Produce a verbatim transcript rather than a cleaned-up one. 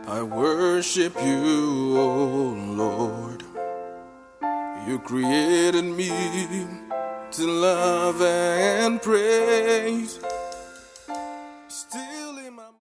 I worship you, oh Lord. You created me to love and praise.